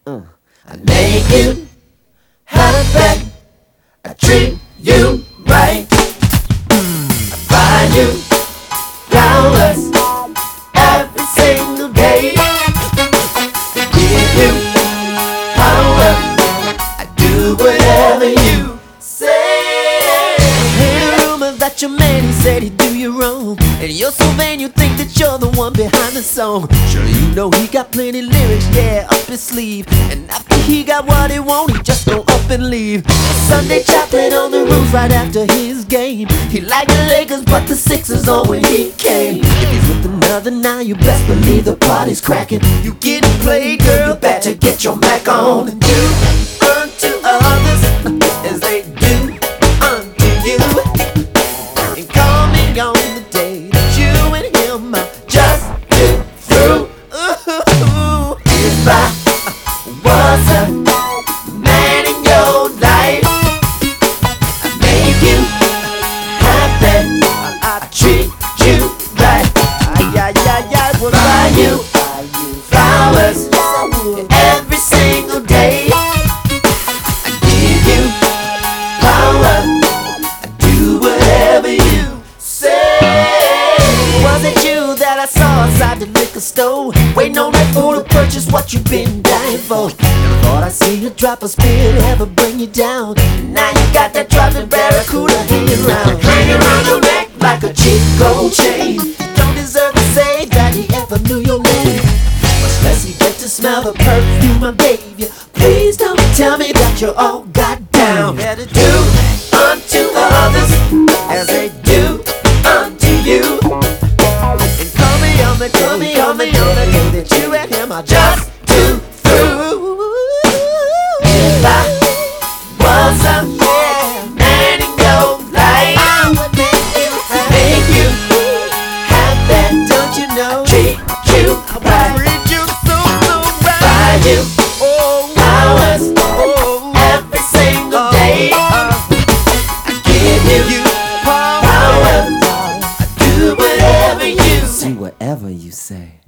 I make you happy, I treat you right, I buy you flowers every single day, give you power, I do whatever you say. I heard a rumor that your man, he said he'd do you wrong, and you're so vain you think that you're the one behind the song. Sure, you know he got plenty lyrics, yeah, up his sleeve, and after he got what he want, he just go up and leave. Sunday chocolate on the roof right after his game. He liked the Lakers, but the Sixers on when he came. If he's with another now, you best believe the party's cracking. You getting played, girl, better get your Mac on and do unto others as they do unto you. And call me on the day that you and him are just too through. Ooh, if I was a man in your life, I'd make you happy, I'd treat you right. I would buy you flowers every single day, I'd give you power, I'd do whatever you say. Was it you that I saw outside the liquor store, waiting on that fool to purchase what you've been dying for? Never thought I'd see a drop of spirit ever bring you down. Now you got that dropping barracuda hanging around your neck like a cheap gold chain. You don't deserve to say that he ever knew your name, much less he get to smell the perfume I gave you. Please don't tell me that you're all got down. Better do unto others as they do unto you. And call me on the day that you and him are just too through. If I was a man in your life, I would make you happy, don't you know? Treat you right, treat you so right. Buy you flowers every single day, I give you power, I do whatever you say. Do whatever you say.